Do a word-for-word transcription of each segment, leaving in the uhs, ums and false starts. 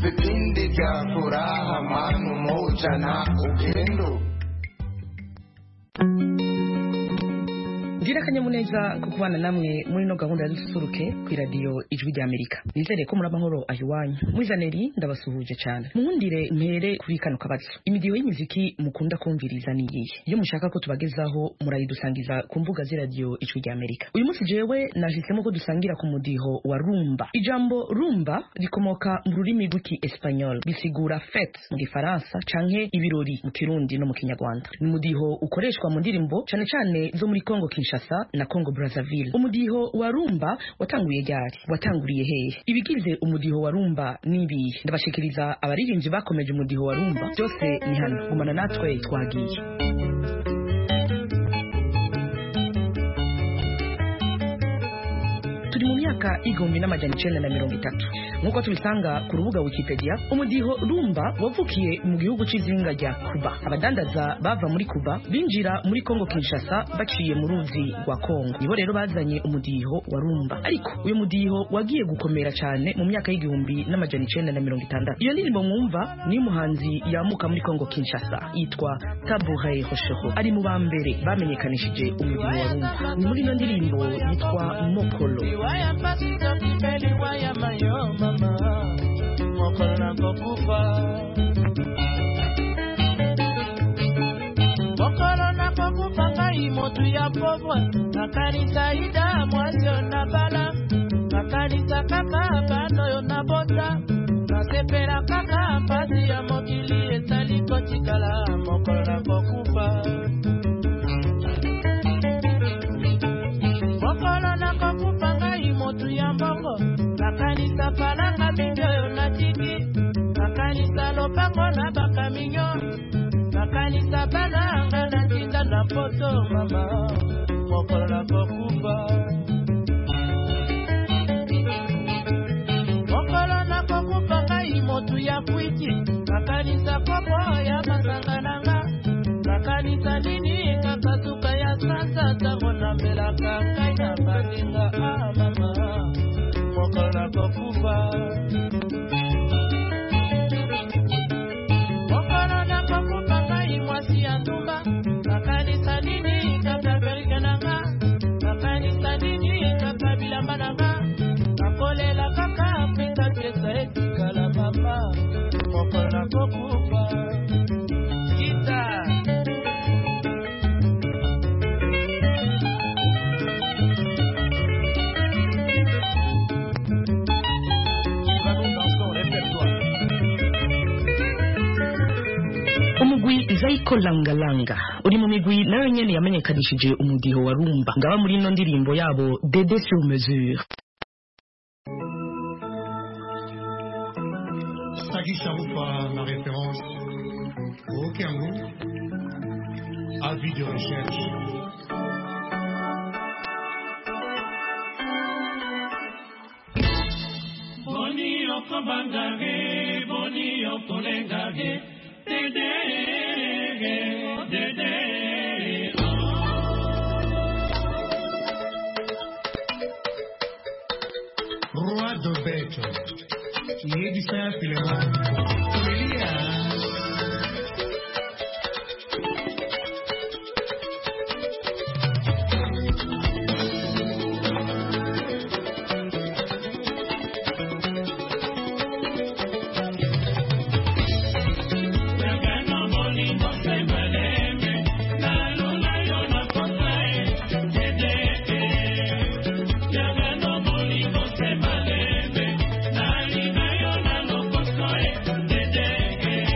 vipindi vya furaha, manu moja na upendo. Ngira kanyamuneza kukubana namwe muri no gahunda ya dusuruke ku radio Ijwi rya Amerika. Nizere ko muri amahoro ahiwanyu. Mwizaneri ndabasuhuje cyane. Muhundire mpere kuri kano kabazo. Imidiyo y'imiziki mukunda kumviriza ni yihe? Iyo mushaka ko tubagezaho murayidusangiza ku mbuga zi radio Ijwi rya Amerika. Uyu munsi jewe nahisemo ko dusangira ku mudiho wa rumba. Ijambo rumba rikomoka mu rurimi rw'iki Espanyol, bisigura fête mu Gifaransa canke ibirori mu Kirundi no mu Kinyarwanda. Ni mudiho ukoreshwa mu ndirimbo cyane cyane zo muri Kongo Kinshasa na Congo Brazzaville. Umudiho wa rumba watanguye ryari? Watanguriye hehe? Ibigize umudiho wa rumba nibi? Ndabashikiriza abaririmbyi bakomeje umudiho wa rumba. Byose ni hano. Gumana natwe twagiye. Turi mu myaka igihumbi n'amajana icenda na mirongo itatu. Nkuko tubisanga ku rubuga Wikipedia, umudiho rumba wavukiye mu gihugu cy'izinga rya Cuba. Abadandaza bava muri Cuba binjira muri Congo Kinshasa baciye mu ruzi rwa Congo. Nibo rero bazanye umudiho wa rumba. Ariko uyu mudiho wagiye gukomera cyane mu myaka y'igihumbi n'amajana icenda na mirongo itandatu. Iyo ndirimbo mwumva ni umuhanzi yamuka muri Congo Kinshasa yitwa Tabouret Rochereau. Ari mu bambere bamenyekanishije umudiho wa rumba. Ni muri iyo ndirimbo yitwa Mokolo. Waya pasito kipeli waya mayo mama Mokolo na kokufa Mokolo na kokufa kai motu ya povwa Nakanisa ida mwazio na bala Nakanisa kaka bano yo na bota Nasepera kaka mpasi ya mokili etali kotikala Mokolo na kokufa Mokolo na kokufa motu ya mbongo nakanisa palanga minyo na tiki nakanisa lopango na baka minyo nakanisa bananga na tinda na poto mama Mokolo na kokufa Mokolo na kokufa ngai motu ya kwiti nakanisa kopo ya masangananga nakanisa nini kakasuka ya sasa tango na mbelaka ngai na baninga ah mama Mokolo na kokufa Mokolo na kokufa ngai mwasi ya ndumba nakanisa nini kakaberika nanga nakanisa nini kakabilamba nanga nakolela kaka Afrika pesa etikala mama Mokolo na kokufa Kita Umugwi Zaiko Langa Langa uri mu migwi nayo nyene yamenyekanishije umudiho wa rumba ngaba muri ino ndirimbo yabo Dédé sur mesure. Sagi Charoupa, ma référence au Cameroun, avis de recherche. Boni okobangage, boni okolengage, Dédé, Dédé, Roi de bête, qui est du Saint-Philémon. Dédé,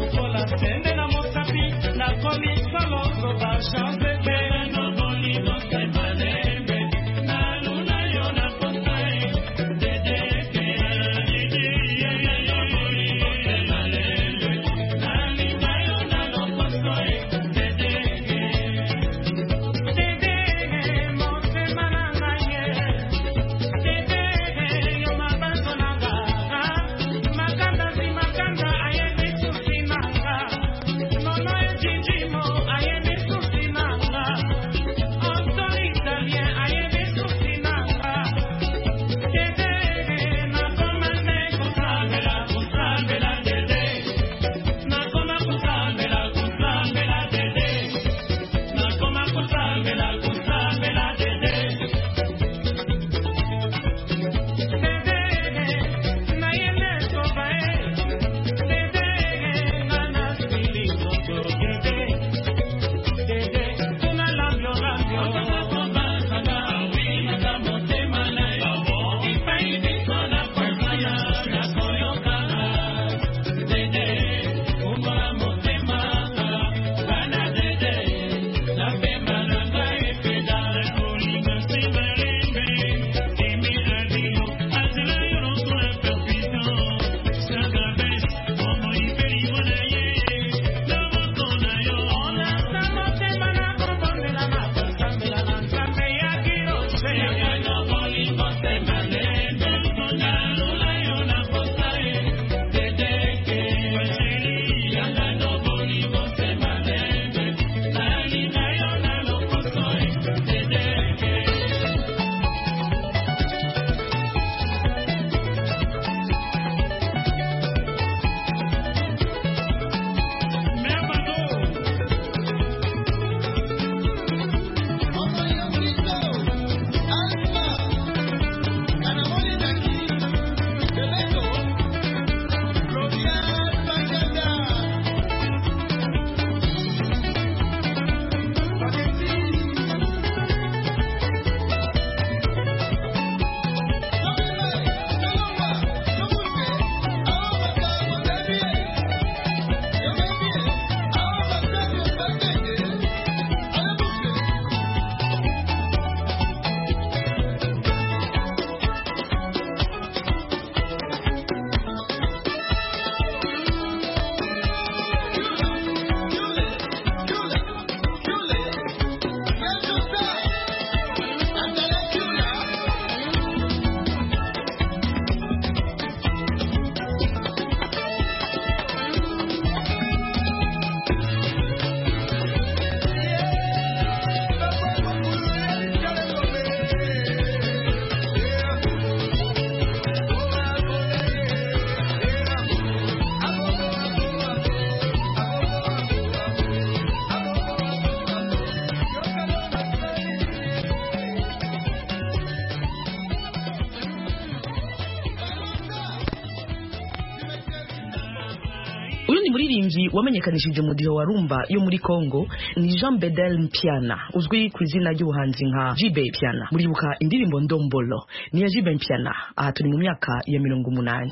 umuririmbyi wamenyekanishije umudiho wa rumba yo muri Kongo ni Jean Bedel Mpiana uzwi ku izina ry'ubuhanzi nka Jibe Mpiana. Muribuka indirimbo Ndombolo ni ya Jibe Mpiana. Aha turi mu myaka ya mirongo umunani.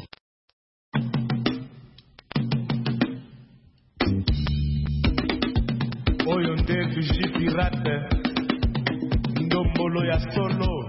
Oyo ndefu jipirate Ndombolo ya solo.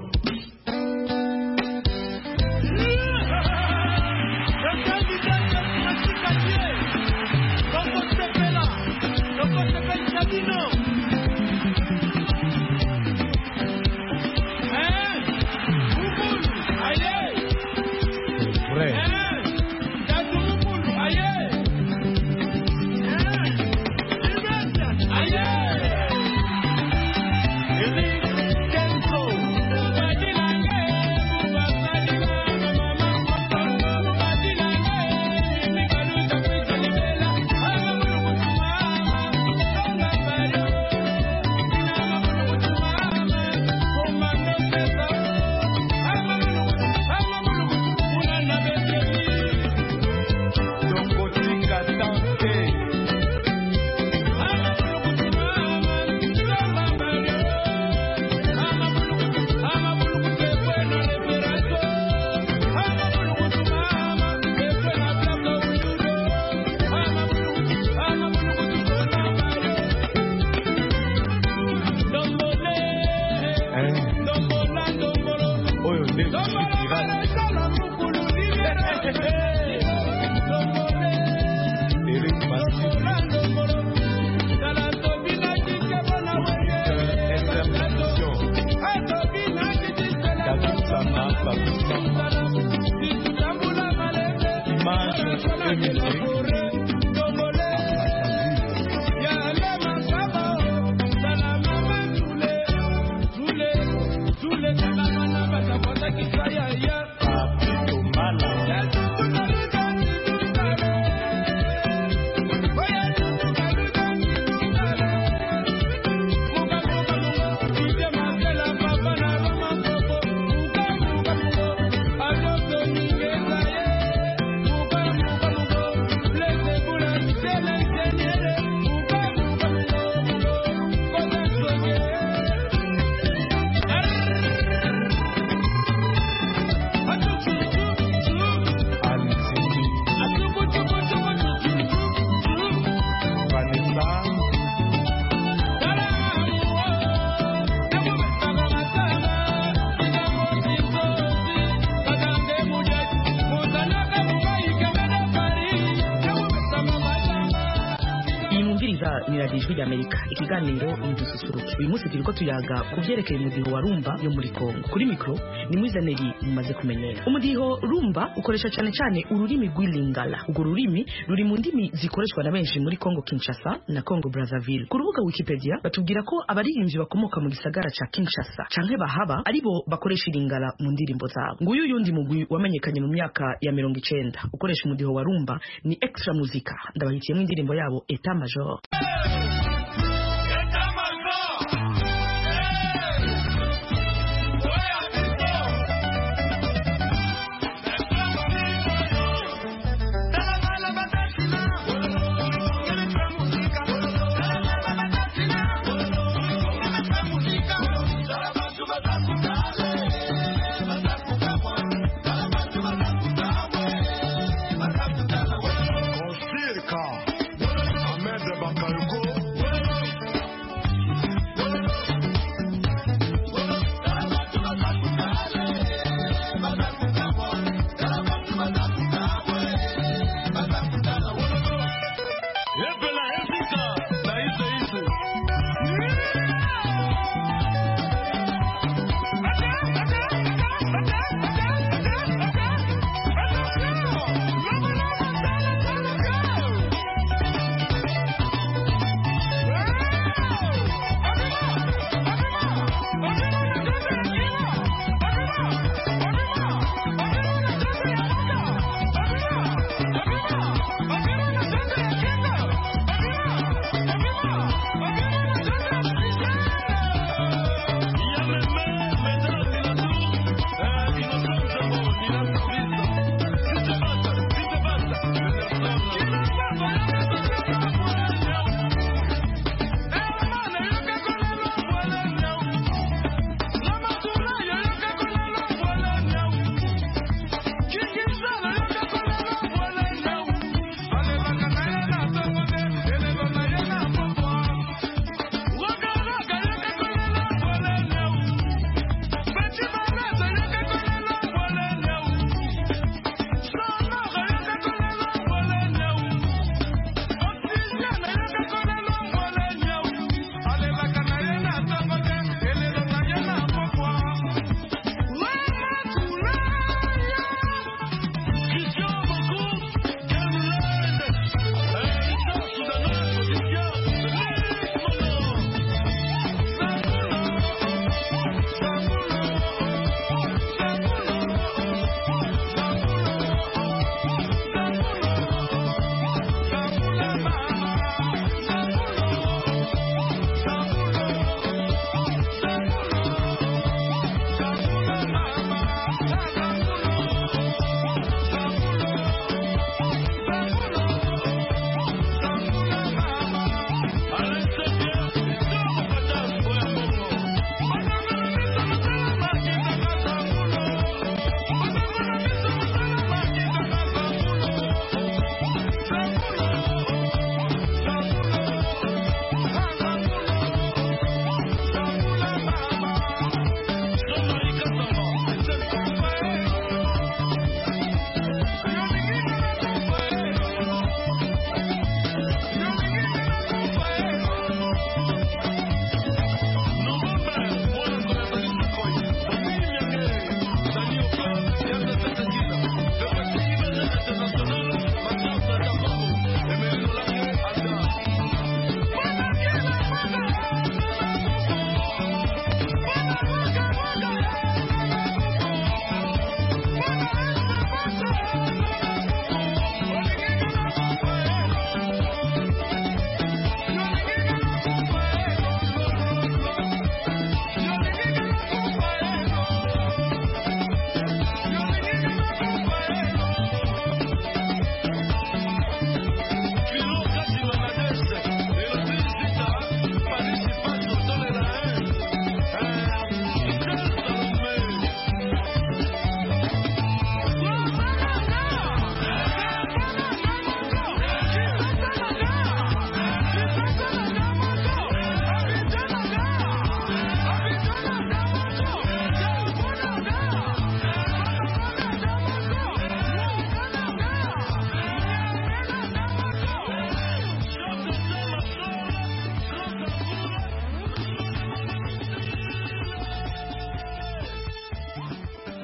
Bye. Ijwi ry'Amerika ikiganiro Dususuruke. Uyu munsi turiko tuyaga ku vyerekeye umudiho wa rumba yo muri Kongo. Kuri mikro ni Mwizaneri mumaze kumenyera. Umudiho rumba ukoresha cyane cyane ururimi rw'Ilingala. Urwo rurimi ruri mu ndimi zikoreshwa na benshi muri Kongo Kinshasa na Kongo Brazzaville. Ku rubuga Wikipedia batubwira ko abaririmbyi bakomoka mu gisagara ca Kinshasa canke bahaba aribo bakoresha Ilingala mu ndirimbo zabo. Nguyu yundi mugwi wamenyekanye mu myaka ya mirongo icenda ukoresha umudiho wa rumba ni Extra Musica. Ndabahitiyemo indirimbo yabo Etat Major.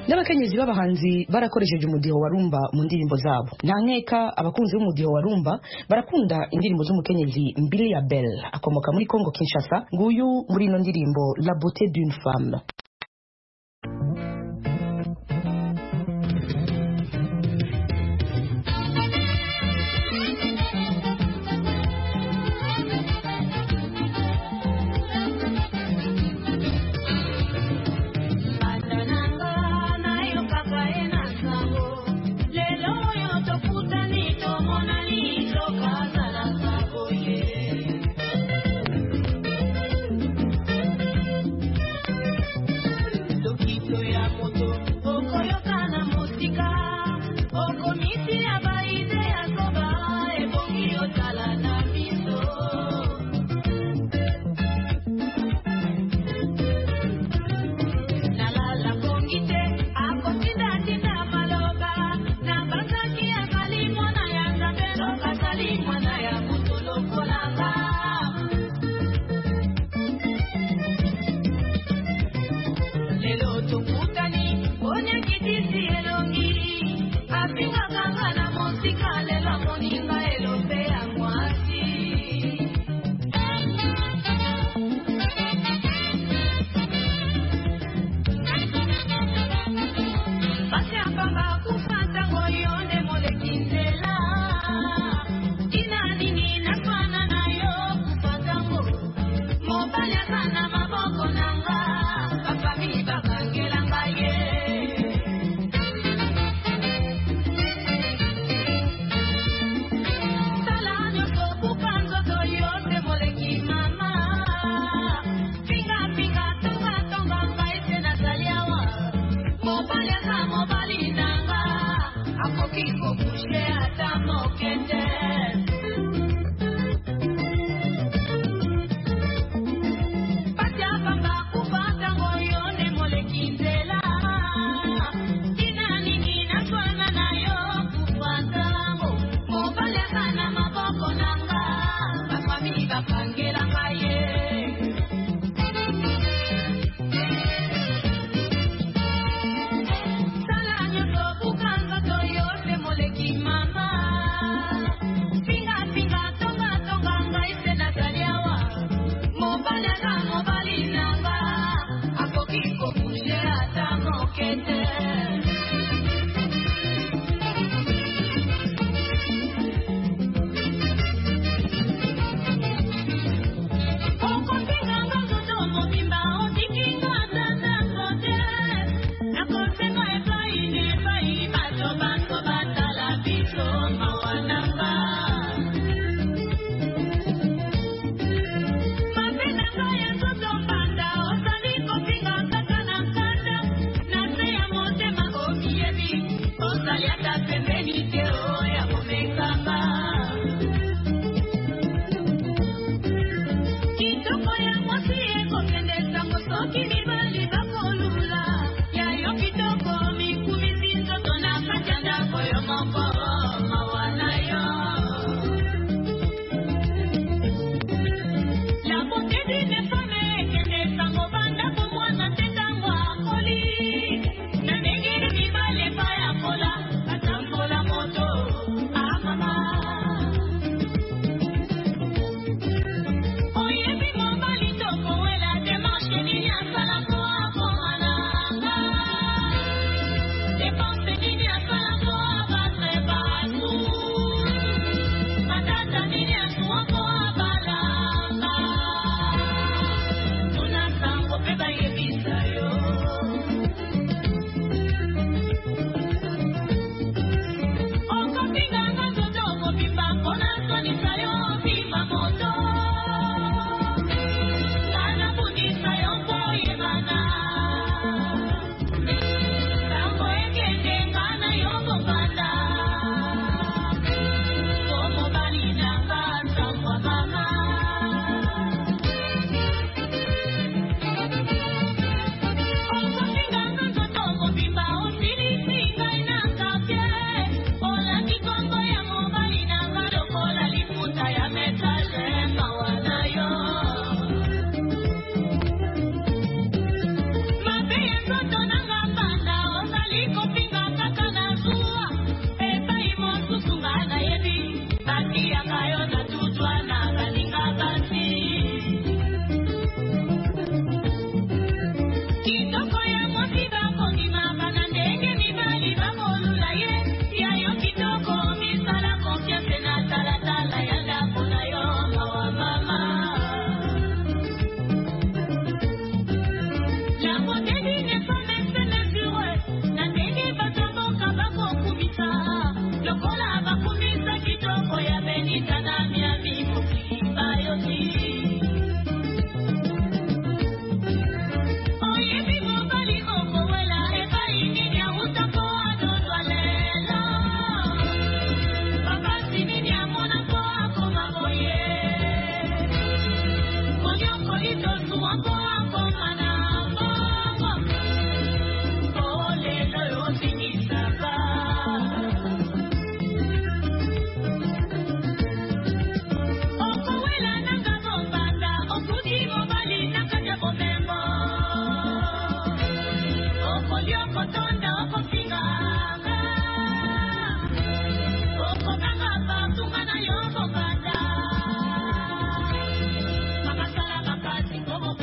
n'abakenyezi b'abahanzi barakoresheje umudiho wa rumba mu ndirimbo zabo. Nta nkeka abakunzi b'umudiho wa rumba barakunda indirimbo z'umukenyezi Mbili ya Belle akomoka muri Congo Kinshasa, nguyu muri ino ndirimbo La beauté d'une femme.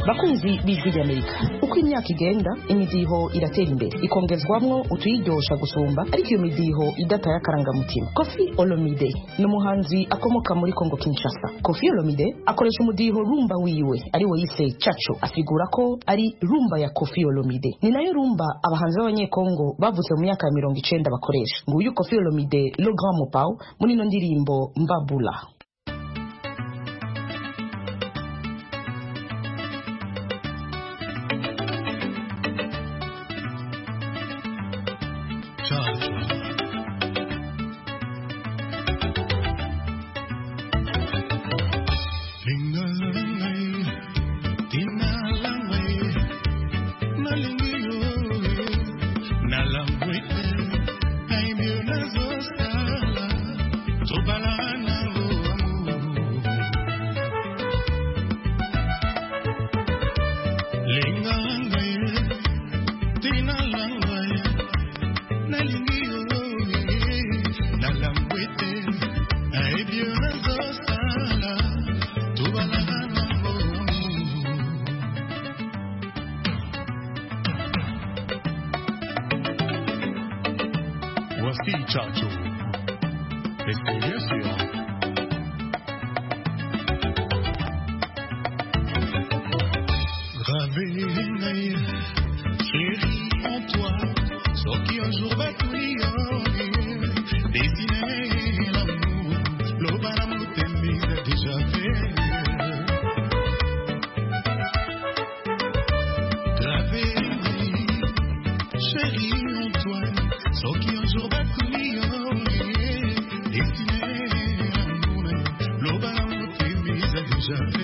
bakunzi b'ijwi ry'Amerika, uko imyaka igenda imidiho iratera imbere ikongezwamwo utuyiryosha gusumba, ariko iyo midiho idataye akarangamutima. Koffi Olomide ni umuhanzi akomoka muri Kongo Kinshasa. Koffi Olomide akoresha umudiho rumba wiwe ari wo yise Chacho, asigura ko ari rumba ya Koffi Olomide, ni nayo rumba abahanzi b'abanyekongo bavutse mu myaka ya mirongo icenda bakoresha. Nguyu Koffi Olomide Le Grand Mopao muri ino ndirimbo Mbabula. Voici Chacho, experiencia. Gravé, chérie, en toi, ce qui un jour va t'oublier, dessiner l'amour, l'oba l'amour t'aimer déjà fait. Gravé, chérie, en toi, ce qui un jour va t'oublier, dessiner l'amour, l'oba l'amour t'aimer déjà fait.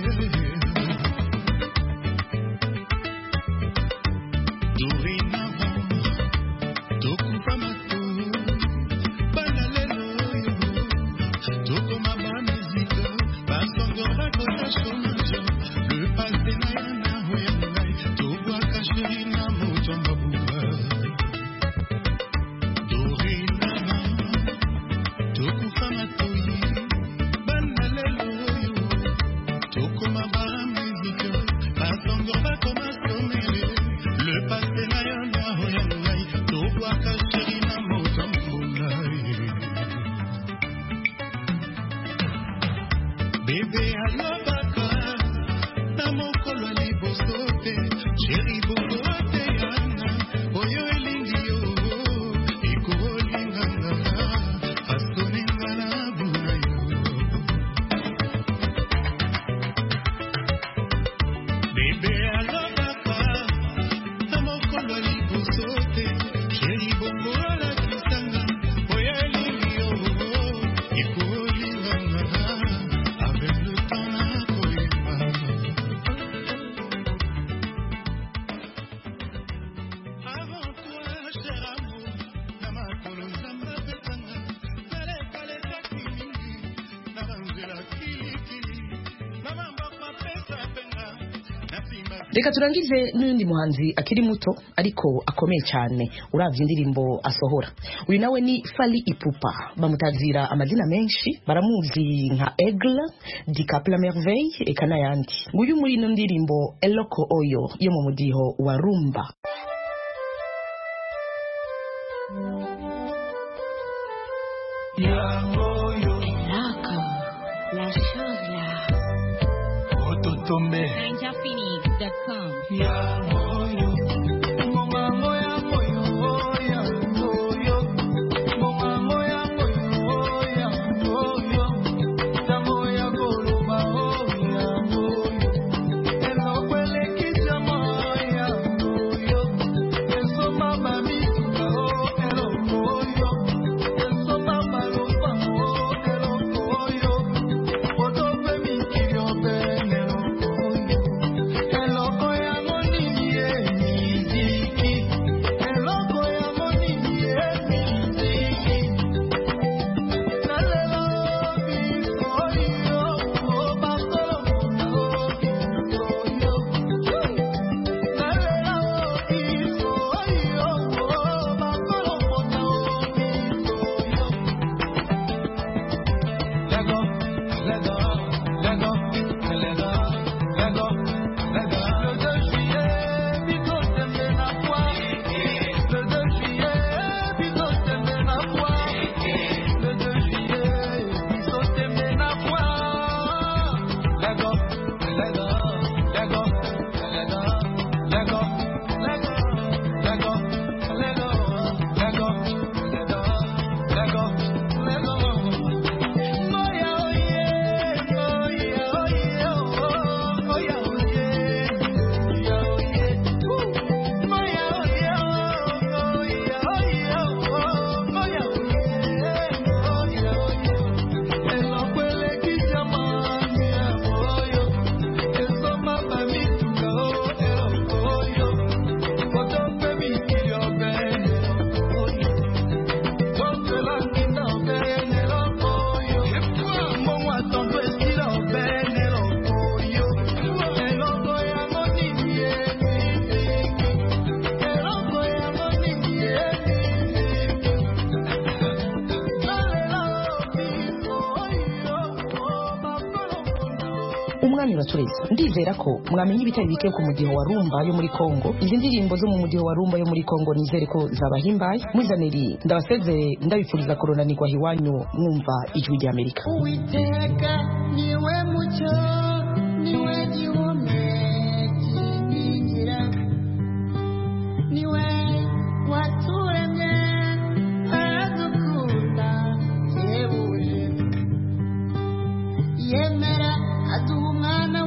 Reka turangize n'undi muhanzi akiri muto ariko akomeye cyane uravye indirimbo asohora. Uyu nawe ni Fally Ipupa, bamutazira amazina menshi, baramuzi nka Aigle, Dicap la Merveille eka n'ayandi. Nguyu muri ino ndirimbo Eloko Oyo yo mu mudiho wa rumba. Ya Oyo, Eloko, la chose là. Ototombe. Ya Oyo, Mama Moya Moyo, Ya Oyo, Mama Moya Moyo, Ya Oyo, Samoya Goluma, Ya Oyo, Eloko Elekija Moya, Oyo, Eso Mama Mituka, Eloko Oyo, Eso Mama Lupa, Eloko Oyo, Otope Mikiri Obe, Eloko Oyo, Eloko ya Monini, umwanya uratureze ndizera ko mwamenye ibitari bike ku mudiho wa rumba yo muri Kongo. Izi ndirimbo zo mu mudiho wa rumba yo muri Kongo nizere ko zabahimbaye. Mwizaneri ndabasezeye ndabifuriza koronanirwa hiwanyu mwumva ijwi rya Amerika. Uwiteka niwe mucyo niwe gihome kingira niwe waturemye adukunda yebuje yemera aduha umwana